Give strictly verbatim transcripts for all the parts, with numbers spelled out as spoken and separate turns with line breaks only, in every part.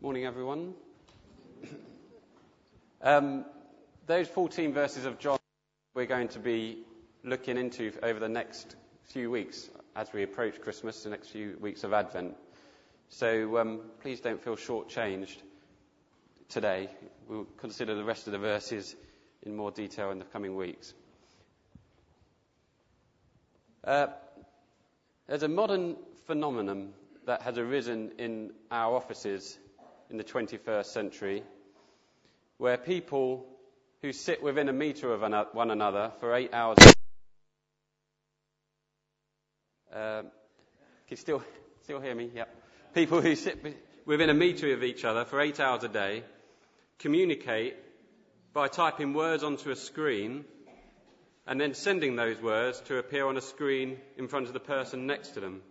Morning, everyone. um, those fourteen verses of John we're going to be looking into over the next few weeks as we approach Christmas, the next few weeks of Advent. So um, please don't feel shortchanged today. We'll consider the rest of the verses in more detail in the coming weeks. Uh, there's a modern phenomenon that has arisen in our offices in the twenty-first century, where people who sit within a metre of one another for eight hours... Uh, can you still, still hear me? Yep. People who sit within a metre of each other for eight hours a day communicate by typing words onto a screen and then sending those words to appear on a screen in front of the person next to them.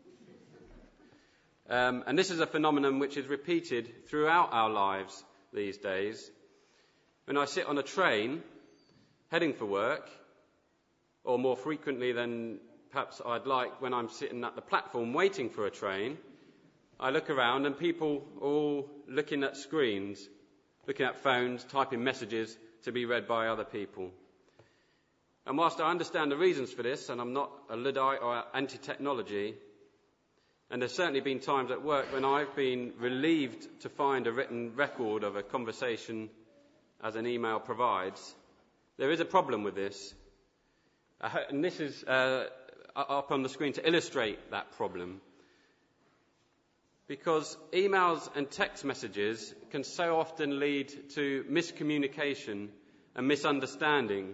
Um, and this is a phenomenon which is repeated throughout our lives these days. When I sit on a train heading for work, or more frequently than perhaps I'd like when I'm sitting at the platform waiting for a train, I look around and people are all looking at screens, looking at phones, typing messages to be read by other people. And whilst I understand the reasons for this, and I'm not a Luddite or anti-technology, and there's certainly been times at work when I've been relieved to find a written record of a conversation as an email provides, there is a problem with this. And this is uh, up on the screen to illustrate that problem. Because emails and text messages can so often lead to miscommunication and misunderstanding.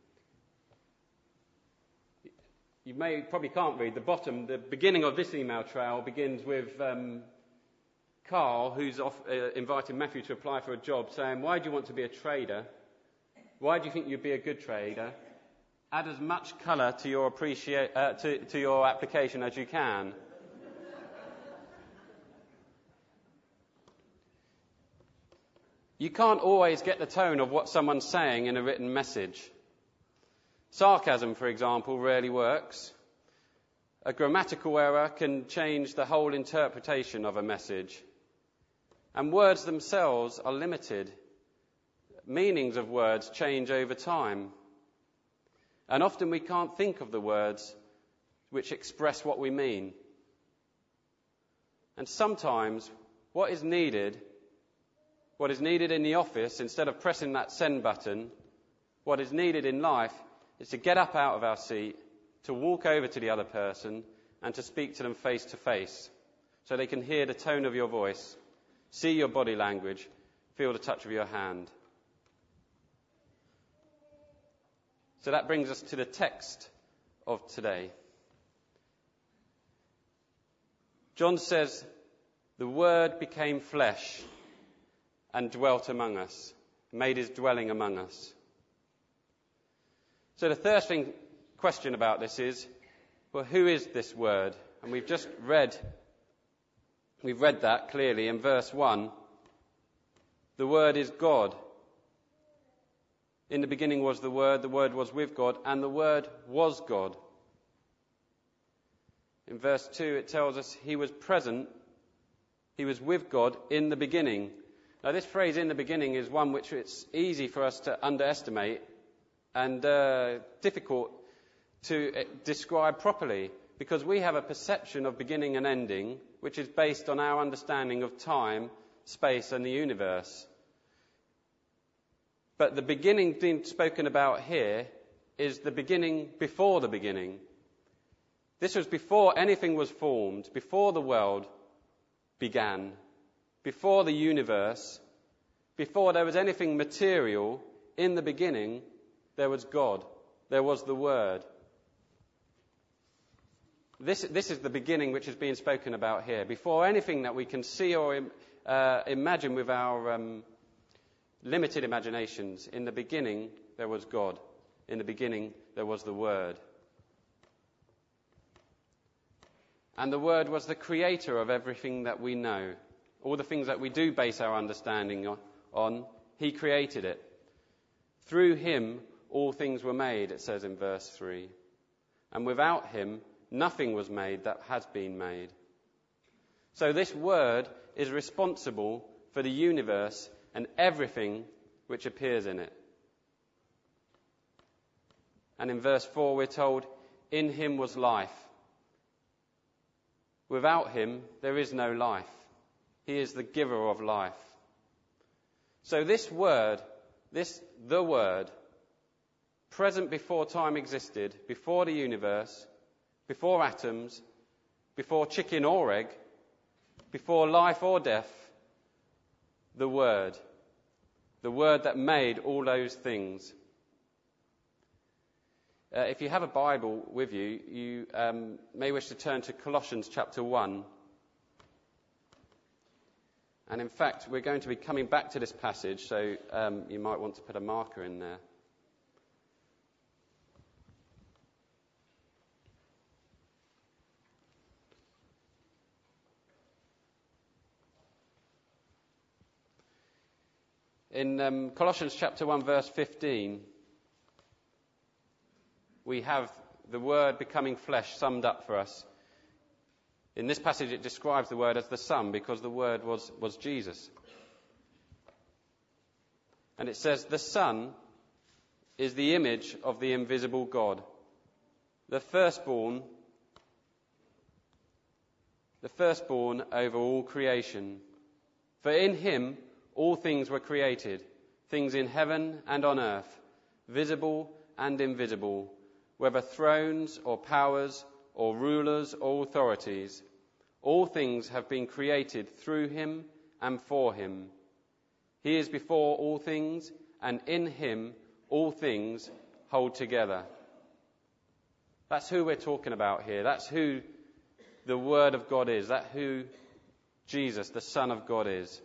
You may probably can't read the bottom. The beginning of this email trail begins with um, Carl, who's off, uh, inviting Matthew to apply for a job, saying, "Why do you want to be a trader? Why do you think you'd be a good trader? Add as much colour to your appreciate uh, to, to your application as you can." You can't always get the tone of what someone's saying in a written message. Sarcasm, for example, rarely works. A grammatical error can change the whole interpretation of a message. And words themselves are limited. Meanings of words change over time. And often we can't think of the words which express what we mean. And sometimes what is needed, what is needed in the office, instead of pressing that send button, what is needed in life is to get up out of our seat, to walk over to the other person and to speak to them face to face so they can hear the tone of your voice, see your body language, feel the touch of your hand. So that brings us to the text of today. John says, "The Word became flesh and dwelt among us, made his dwelling among us." So the first thing, question about this is, well, who is this Word? And we've just read, we've read that clearly in verse one. The Word is God. In the beginning was the Word, the Word was with God, and the Word was God. In verse two it tells us he was present, he was with God in the beginning. Now this phrase, "in the beginning," is one which it's easy for us to underestimate and uh, difficult to uh, describe properly, because we have a perception of beginning and ending which is based on our understanding of time, space and the universe. But the beginning being spoken about here is the beginning before the beginning. This was before anything was formed, before the world began, before the universe, before there was anything material. In the beginning, there was God. There was the Word. This, this is the beginning which is being spoken about here. Before anything that we can see or uh, imagine with our um, limited imaginations, in the beginning there was God. In the beginning there was the Word. And the Word was the creator of everything that we know. All the things that we do base our understanding on, he created it. Through him all things were made, it says in verse three. And without him nothing was made that has been made. So this word is responsible for the universe and everything which appears in it. And in verse four we're told, in him was life. Without him there is no life. He is the giver of life. So this word, this the word, present before time existed, before the universe, before atoms, before chicken or egg, before life or death, the word, the word that made all those things. Uh, if you have a Bible with you, you um, may wish to turn to Colossians chapter one. And in fact, we're going to be coming back to this passage, so um, you might want to put a marker in there. In um, Colossians chapter one, verse fifteen, we have the word becoming flesh summed up for us. In this passage, it describes the word as the Son, because the word was, was Jesus. And it says, the Son is the image of the invisible God, the firstborn, the firstborn over all creation. For in him all things were created, things in heaven and on earth, visible and invisible, whether thrones or powers or rulers or authorities. All things have been created through him and for him. He is before all things, and in him all things hold together. That's who we're talking about here. That's who the Word of God is. That's who Jesus, the Son of God, is.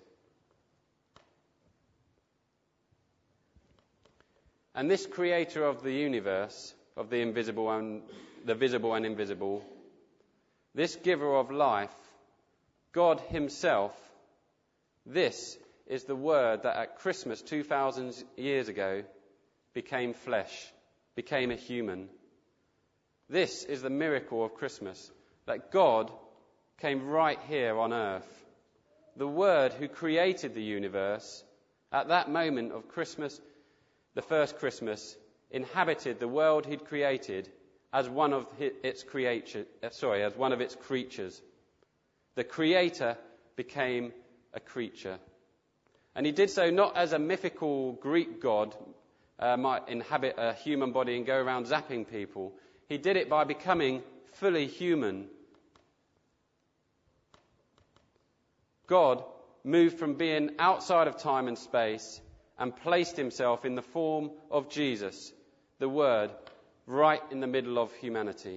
And this creator of the universe, of the invisible and the visible and invisible, this giver of life, God himself, this is the word that at Christmas two thousand years ago became flesh, became a human. This is the miracle of Christmas, that God came right here on earth. The Word who created the universe, at that moment of Christmas, the first Christmas, inhabited the world he'd created as one of its creature, sorry, as one of its creatures. The Creator became a creature. And he did so not as a mythical Greek god uh, might inhabit a human body and go around zapping people. He did it by becoming fully human. God moved from being outside of time and space and placed himself in the form of Jesus, the Word, right in the middle of humanity.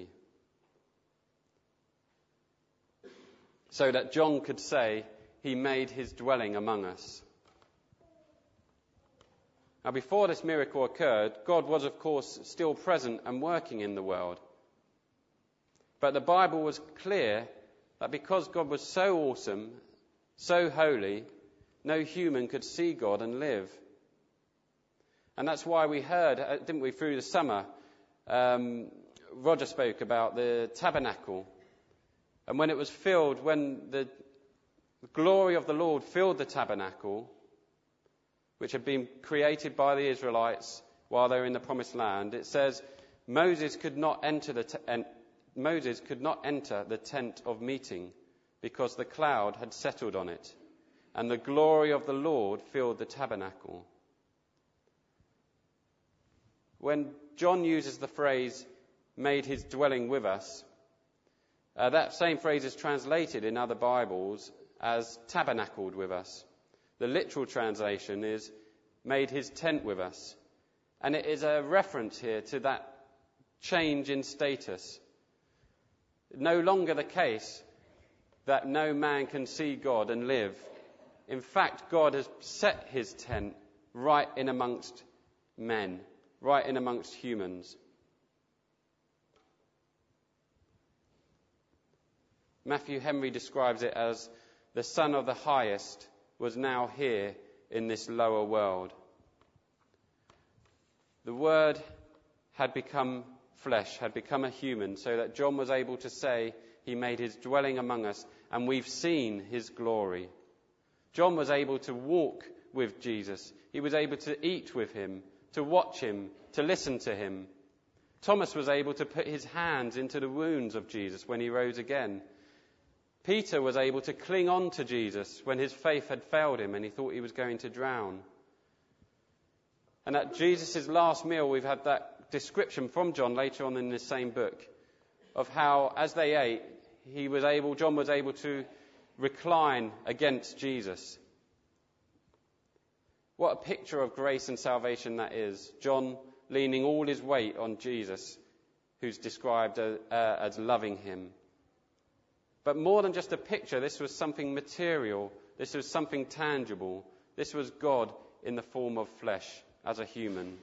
So that John could say, he made his dwelling among us. Now, before this miracle occurred, God was, of course, still present and working in the world. But the Bible was clear that because God was so awesome, so holy, no human could see God and live. And that's why we heard, didn't we, through the summer, um, Roger spoke about the tabernacle. And when it was filled, when the glory of the Lord filled the tabernacle, which had been created by the Israelites while they were in the Promised Land, it says Moses could not enter the te- en- Moses could not enter the tent of meeting because the cloud had settled on it, and the glory of the Lord filled the tabernacle. When John uses the phrase, made his dwelling with us, uh, that same phrase is translated in other Bibles as tabernacled with us. The literal translation is made his tent with us. And it is a reference here to that change in status. No longer the case that no man can see God and live. In fact, God has set his tent right in amongst men, right in amongst humans. Matthew Henry describes it as the Son of the Highest was now here in this lower world. The Word had become flesh, had become a human, so that John was able to say he made his dwelling among us, and we've seen his glory. John was able to walk with Jesus. He was able to eat with him, to watch him, to listen to him. Thomas was able to put his hands into the wounds of Jesus when he rose again. Peter was able to cling on to Jesus when his faith had failed him and he thought he was going to drown. And at Jesus' last meal, we've had that description from John later on in this same book of how, as they ate, he was able, John was able to recline against Jesus. What a picture of grace and salvation that is. John leaning all his weight on Jesus, who's described uh, uh, as loving him. But more than just a picture, this was something material. This was something tangible. This was God in the form of flesh as a human.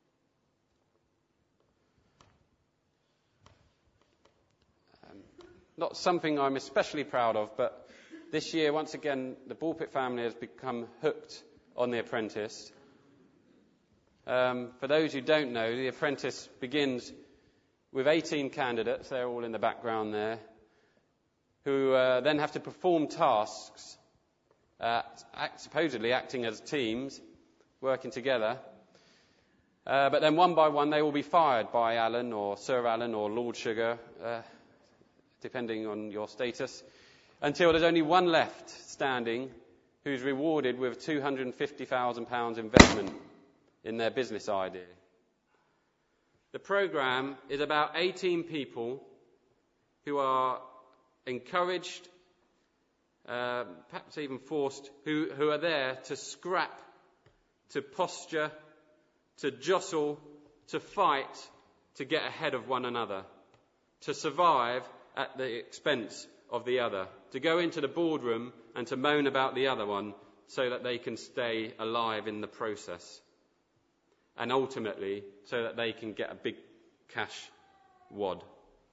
Um, not something I'm especially proud of, but this year, once again, the Bulpit family has become hooked on The Apprentice. Um, for those who don't know, The Apprentice begins with eighteen candidates, they're all in the background there, who uh, then have to perform tasks, uh, act, supposedly acting as teams, working together. Uh, but then one by one they will be fired by Alan or Sir Alan or Lord Sugar, uh, depending on your status, until there's only one left standing who's rewarded with two hundred fifty thousand pounds investment in their business idea. The programme is about eighteen people who are encouraged, uh, perhaps even forced, who, who are there to scrap, to posture, to jostle, to fight, to get ahead of one another, to survive at the expense of the other, to go into the boardroom and to moan about the other one so that they can stay alive in the process. And ultimately, so that they can get a big cash wad.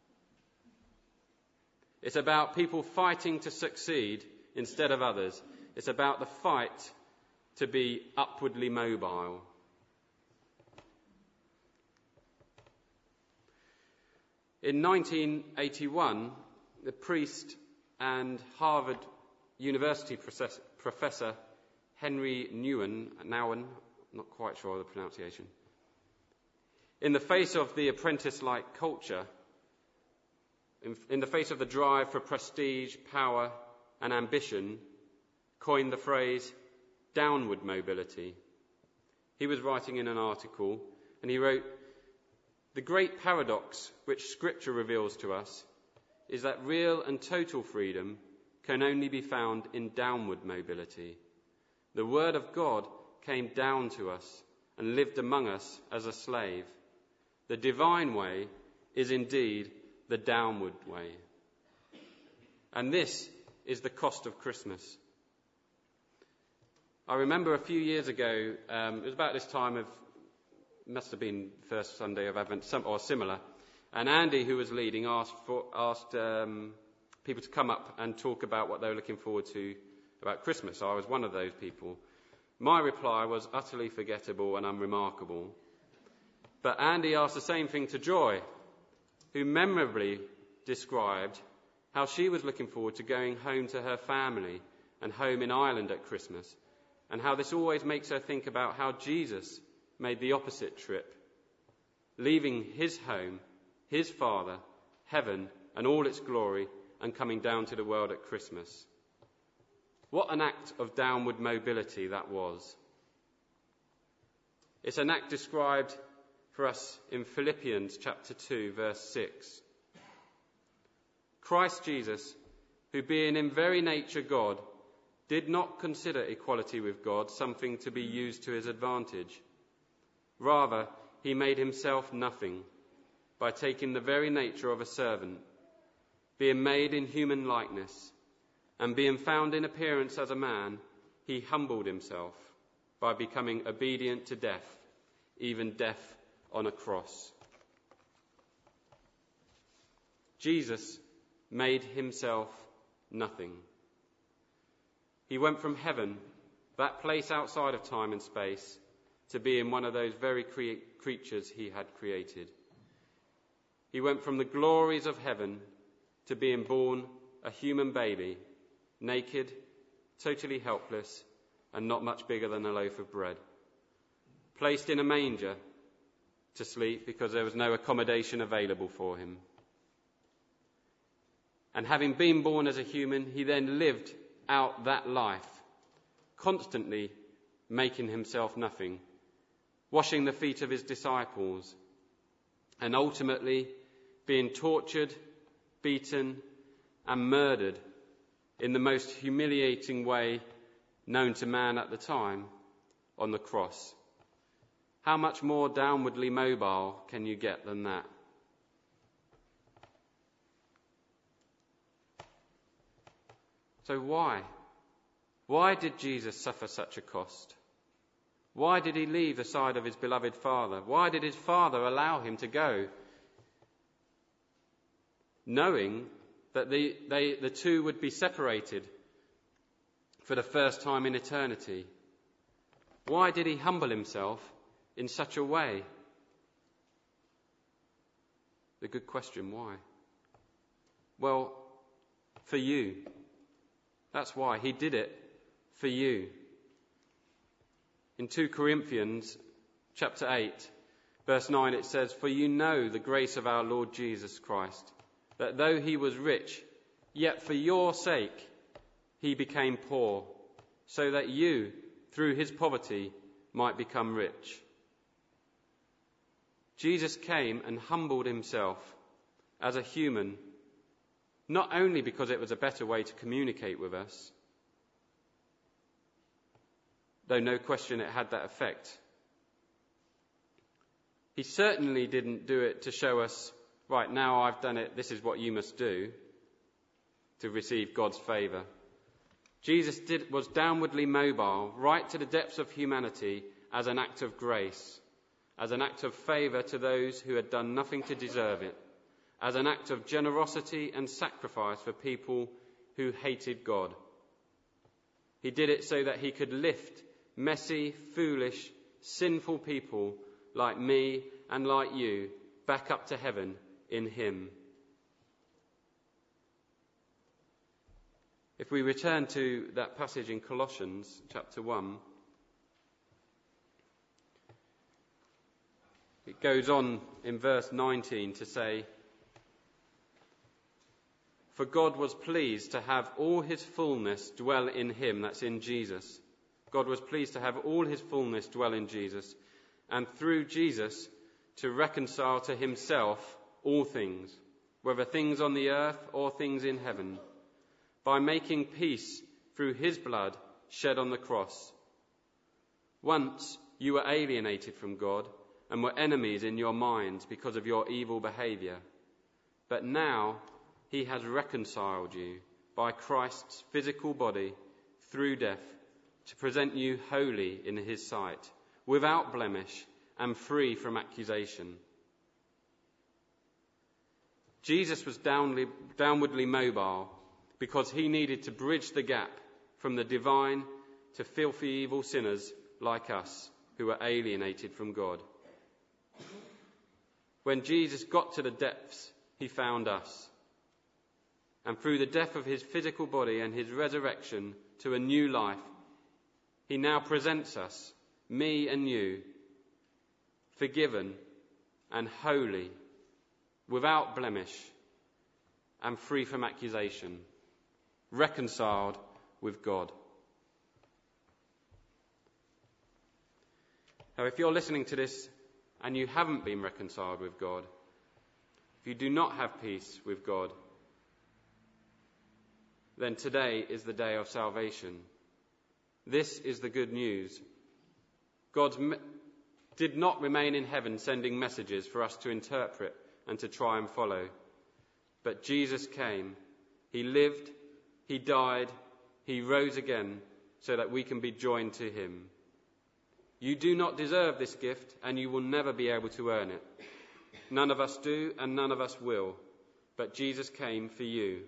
It's about people fighting to succeed instead of others. It's about the fight to be upwardly mobile. In nineteen eighty-one, the priest and Harvard University professor Henry Nouwen, Nouwen, not quite sure of the pronunciation, in the face of the apprentice-like culture, in, in the face of the drive for prestige, power and ambition, coined the phrase downward mobility. He was writing in an article and he wrote, "The great paradox which Scripture reveals to us is that real and total freedom can only be found in downward mobility. The Word of God came down to us and lived among us as a slave. The divine way is indeed the downward way." And this is the cost of Christmas. I remember a few years ago, um, it was about this time of, must have been first Sunday of Advent, some, or similar, and Andy, who was leading, asked, for, asked um, people to come up and talk about what they were looking forward to about Christmas. I was one of those people. My reply was utterly forgettable and unremarkable. But Andy asked the same thing to Joy, who memorably described how she was looking forward to going home to her family and home in Ireland at Christmas, and how this always makes her think about how Jesus made the opposite trip, leaving his home, his Father, heaven and all its glory, and coming down to the world at Christmas. What an act of downward mobility that was. It's an act described for us in Philippians chapter two, verse six. Christ Jesus, who being in very nature God, did not consider equality with God something to be used to his advantage. Rather, he made himself nothing by taking the very nature of a servant, being made in human likeness, and being found in appearance as a man, he humbled himself by becoming obedient to death, even death on a cross. Jesus made himself nothing. He went from heaven, that place outside of time and space, to being one of those very cre- creatures he had created. He went from the glories of heaven to being born a human baby, naked, totally helpless, and not much bigger than a loaf of bread, placed in a manger to sleep because there was no accommodation available for him. And having been born as a human, he then lived out that life, constantly making himself nothing, washing the feet of his disciples, and ultimately being tortured, beaten, and murdered in the most humiliating way known to man at the time, on the cross. How much more downwardly mobile can you get than that? So why? Why did Jesus suffer such a cost? Why did he leave the side of his beloved Father? Why did his Father allow him to go, knowing that the, they, the two would be separated for the first time in eternity? Why did he humble himself in such a way? The good question, why? Well, for you. That's why. He did it for you. In two Corinthians chapter eight, verse nine, it says, "For you know the grace of our Lord Jesus Christ, that though he was rich, yet for your sake he became poor, so that you, through his poverty, might become rich." Jesus came and humbled himself as a human, not only because it was a better way to communicate with us, though no question it had that effect. He certainly didn't do it to show us, right, now I've done it, this is what you must do to receive God's favour. Jesus did, was downwardly mobile, right to the depths of humanity, as an act of grace, as an act of favour to those who had done nothing to deserve it, as an act of generosity and sacrifice for people who hated God. He did it so that he could lift messy, foolish, sinful people like me and like you back up to heaven in him. If we return to that passage in Colossians chapter one, it goes on in verse nineteen to say, "For God was pleased to have all his fullness dwell in him," that's in Jesus. God was pleased to have all his fullness dwell in Jesus, and through Jesus to reconcile to himself all things, whether things on the earth or things in heaven, by making peace through his blood shed on the cross. Once you were alienated from God and were enemies in your minds because of your evil behaviour, but now he has reconciled you by Christ's physical body through death, to present you holy in his sight, without blemish and free from accusation. Jesus was downly, downwardly mobile because he needed to bridge the gap from the divine to filthy evil sinners like us who were alienated from God. When Jesus got to the depths, he found us. And through the death of his physical body and his resurrection to a new life, he now presents us, me and you, forgiven and holy, without blemish and free from accusation, reconciled with God. Now, if you're listening to this and you haven't been reconciled with God, if you do not have peace with God, then today is the day of salvation. This is the good news. God me- did not remain in heaven sending messages for us to interpret and to try and follow. But Jesus came. He lived, he died, he rose again so that we can be joined to him. You do not deserve this gift, and you will never be able to earn it. None of us do, and none of us will. But Jesus came for you.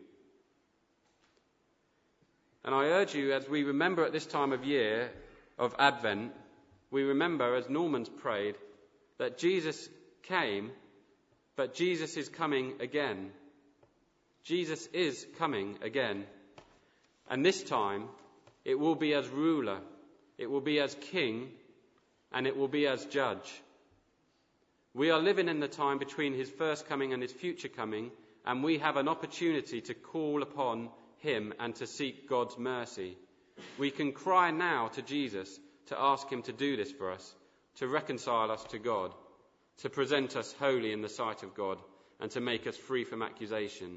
And I urge you, as we remember at this time of year of Advent, we remember, as Norman's prayed, that Jesus came, but Jesus is coming again. Jesus is coming again, and this time it will be as ruler, it will be as king, and it will be as judge. We are living in the time between his first coming and his future coming, and we have an opportunity to call upon him and to seek God's mercy. We can cry now to Jesus to ask him to do this for us, to reconcile us to God, to present us holy in the sight of God, and to make us free from accusation.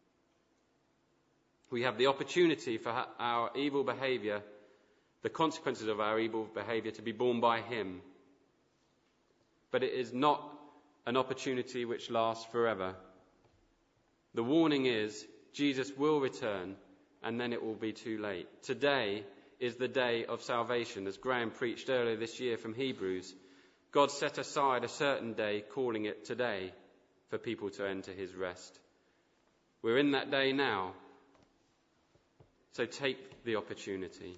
We have the opportunity for our evil behaviour, the consequences of our evil behaviour, to be borne by him. But it is not an opportunity which lasts forever. The warning is, Jesus will return, and then it will be too late. Today is the day of salvation, as Graham preached earlier this year from Hebrews. God set aside a certain day, calling it today, for people to enter his rest. We're in that day now, so take the opportunity.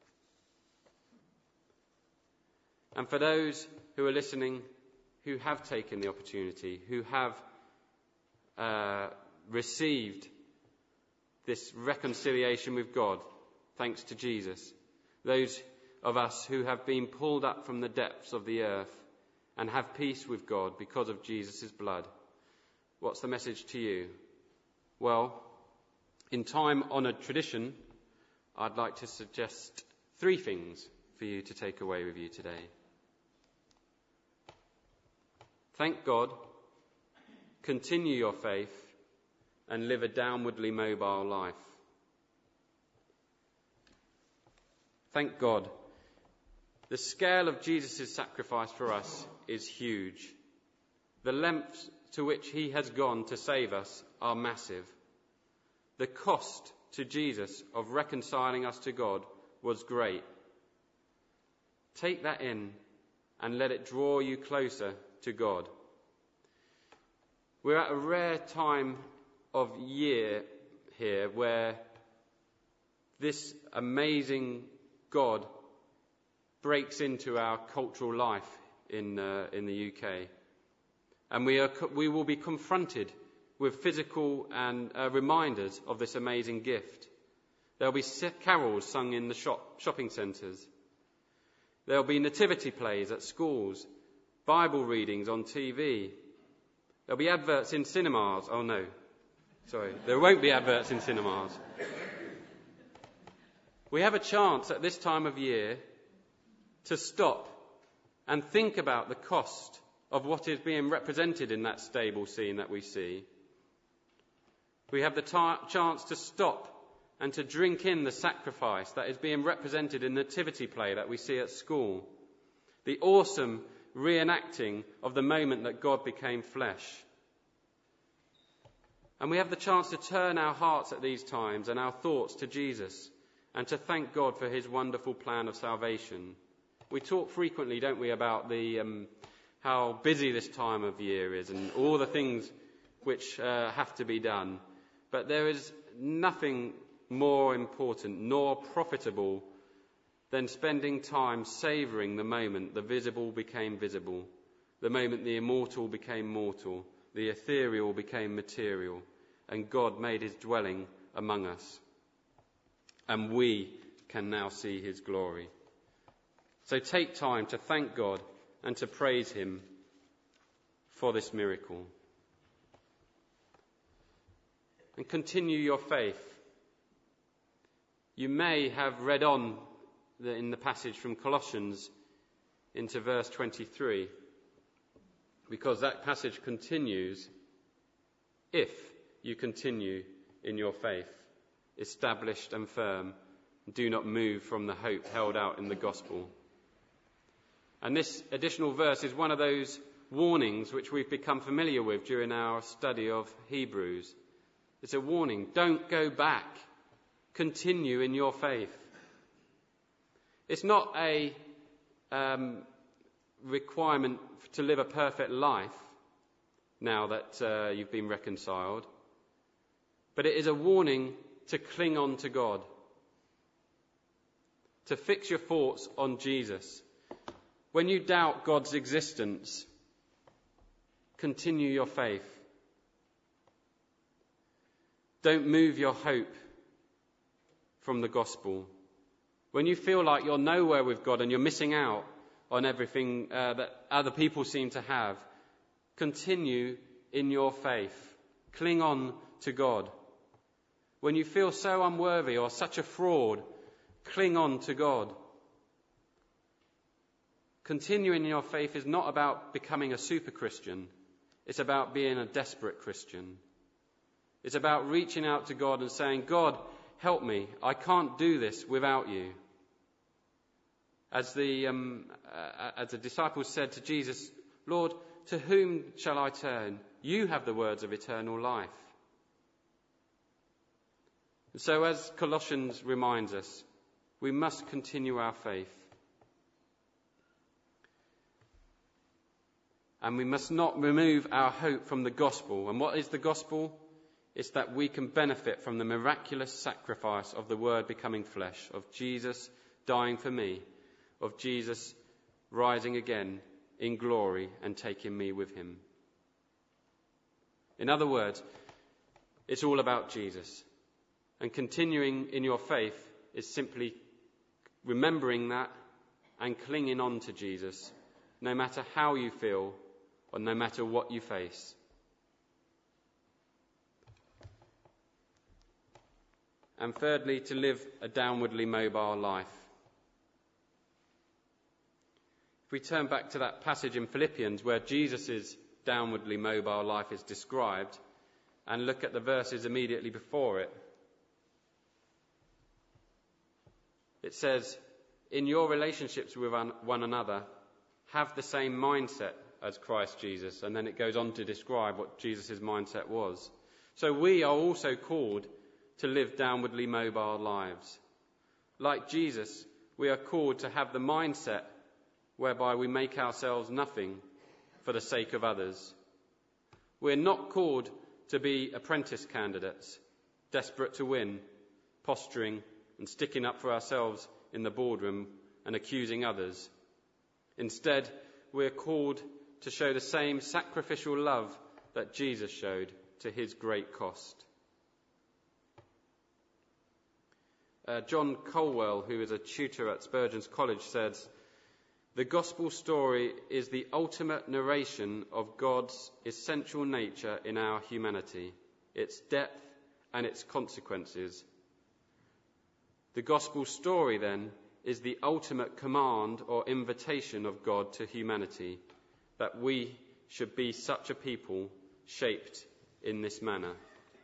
And for those who are listening, who have taken the opportunity, who have uh, received this reconciliation with God, thanks to Jesus, those of us who have been pulled up from the depths of the earth and have peace with God because of Jesus' blood, what's the message to you? Well, in time-honoured tradition, I'd like to suggest three things for you to take away with you today. Thank God, continue your faith, and live a downwardly mobile life. Thank God. The scale of Jesus' sacrifice for us is huge. The lengths to which he has gone to save us are massive. The cost to Jesus of reconciling us to God was great. Take that in and let it draw you closer to God. We're at a rare time of year here where this amazing God breaks into our cultural life in uh, in the U K, and we are we will be confronted with physical and uh, reminders of this amazing gift. There'll be carols sung in the shop, shopping centres. There'll be nativity plays at schools, Bible readings on T V. There'll be adverts in cinemas. Oh no, sorry, there won't be adverts in cinemas. We have a chance at this time of year to stop and think about the cost of what is being represented in that stable scene that we see. We have the ta- chance to stop and to drink in the sacrifice that is being represented in the nativity play that we see at school. The awesome reenacting of the moment that God became flesh. And we have the chance to turn our hearts at these times and our thoughts to Jesus and to thank God for his wonderful plan of salvation. We talk frequently, don't we, about the um, how busy this time of year is and all the things which uh, have to be done. But there is nothing more important nor profitable than spending time savouring the moment the visible became visible, the moment the immortal became mortal, the ethereal became material, and God made his dwelling among us. And we can now see his glory. So take time to thank God and to praise him for this miracle. And continue your faith. You may have read on the, in the passage from Colossians into verse twenty-three, because that passage continues, if you continue in your faith, established and firm, do not move from the hope held out in the gospel. And this additional verse is one of those warnings which we've become familiar with during our study of Hebrews. It's a warning. Don't go back. Continue in your faith. It's not a um, requirement to live a perfect life now that uh, you've been reconciled, but it is a warning to cling on to God, to fix your thoughts on Jesus. When you doubt God's existence, continue your faith. Don't move your hope from the gospel. When you feel like you're nowhere with God and you're missing out on everything uh, that other people seem to have, continue in your faith. Cling on to God. When you feel so unworthy or such a fraud, cling on to God. Continuing in your faith is not about becoming a super Christian. It's about being a desperate Christian. It's about reaching out to God and saying, God, help me. I can't do this without you. As the, um, uh, as the disciples said to Jesus, Lord, to whom shall I turn? You have the words of eternal life. And so as Colossians reminds us, we must continue our faith. And we must not remove our hope from the gospel. And what is the gospel? It's that we can benefit from the miraculous sacrifice of the Word becoming flesh, of Jesus dying for me, of Jesus rising again in glory and taking me with him. In other words, it's all about Jesus. And continuing in your faith is simply remembering that and clinging on to Jesus, no matter how you feel or no matter what you face. And thirdly, to live a downwardly mobile life. If we turn back to that passage in Philippians where Jesus' downwardly mobile life is described and look at the verses immediately before it, it says, in your relationships with one another, have the same mindset as Christ Jesus. And then it goes on to describe what Jesus' mindset was. So we are also called to live downwardly mobile lives. Like Jesus, we are called to have the mindset whereby we make ourselves nothing for the sake of others. We're not called to be apprentice candidates, desperate to win, posturing and sticking up for ourselves in the boardroom and accusing others. Instead, we're called to show the same sacrificial love that Jesus showed to his great cost. Uh, John Colwell, who is a tutor at Spurgeon's College, says, the gospel story is the ultimate narration of God's essential nature in our humanity, its depth and its consequences. The gospel story, then, is the ultimate command or invitation of God to humanity, that we should be such a people shaped in this manner.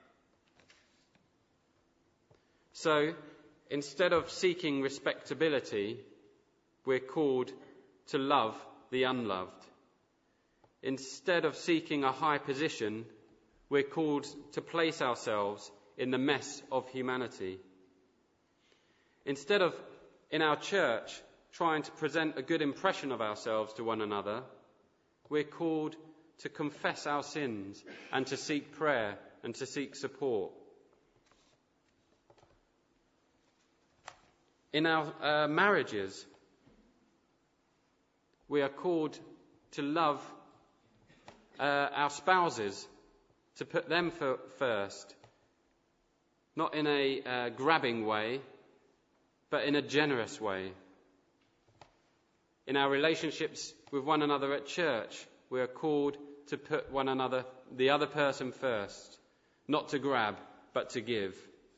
So, instead of seeking respectability, we're called to love the unloved. Instead of seeking a high position, we're called to place ourselves in the mess of humanity. Instead of, in our church, trying to present a good impression of ourselves to one another, we're called to confess our sins and to seek prayer and to seek support. In our uh, marriages, we are called to love uh, our spouses, to put them for, first, not in a uh, grabbing way, but in a generous way. In our relationships with one another at church, we are called to put one another, the other person first, not to grab, but to give.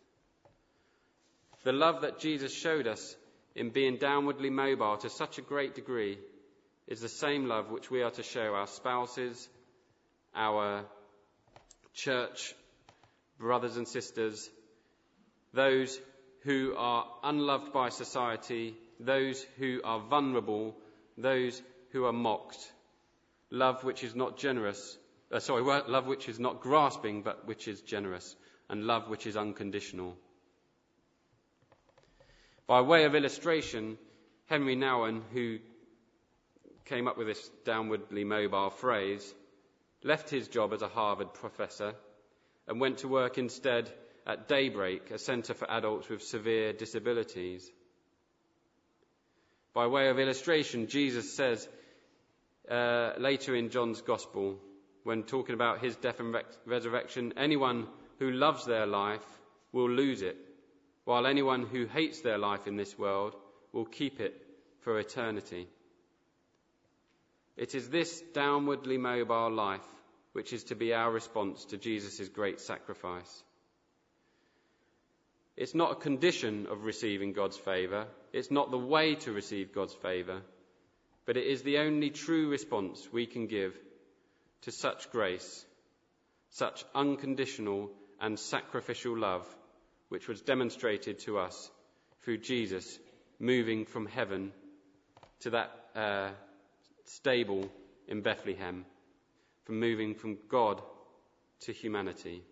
The love that Jesus showed us in being downwardly mobile to such a great degree is the same love which we are to show our spouses, our church brothers and sisters, those who are unloved by society, those who are vulnerable, those who are mocked. Love which is not generous, uh, sorry, love which is not grasping, but which is generous, and love which is unconditional. By way of illustration, Henry Nouwen, who came up with this downwardly mobile phrase, left his job as a Harvard professor and went to work instead at Daybreak, a centre for adults with severe disabilities. By way of illustration, Jesus says uh, later in John's Gospel, when talking about his death and re- resurrection, anyone who loves their life will lose it, while anyone who hates their life in this world will keep it for eternity. It is this downwardly mobile life which is to be our response to Jesus' great sacrifice. It's not a condition of receiving God's favour. It's not the way to receive God's favour, but it is the only true response we can give to such grace, such unconditional and sacrificial love, which was demonstrated to us through Jesus moving from heaven to that uh, stable in Bethlehem, from moving from God to humanity.